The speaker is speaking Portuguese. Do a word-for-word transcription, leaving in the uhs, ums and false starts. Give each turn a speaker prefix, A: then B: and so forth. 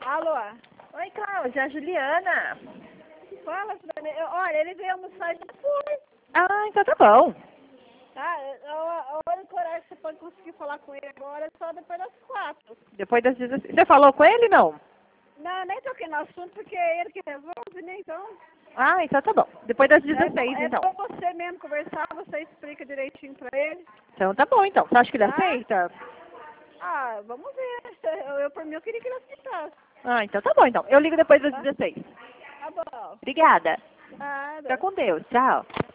A: Alô?
B: Oi, Cláudia, a Juliana.
A: Fala, Fran. Eu- Olha, ele veio almoçar depois.
B: Ah, então tá bom.
A: Tá? A única horário que você pode conseguir falar com ele agora é só depois das quatro.
B: Depois das dezesseis. Você falou com ele, não?
A: Não, nem toquei no assunto porque é ele que resolve, né? Então,
B: Ah, então tá bom. Depois das
A: é bom,
B: dezesseis,
A: é
B: então.
A: bom você mesmo conversar, você explica direitinho pra ele.
B: Então tá bom, então. Você acha que ele
A: Tá?
B: aceita?
A: Ah, vamos ver. Eu, eu, por mim, eu queria que ele aceitasse.
B: Ah, então tá bom, então. Eu ligo depois das
A: Tá?
B: dezesseis.
A: Tá bom.
B: Obrigada. Fica
A: Nada.
B: com Deus. Tchau.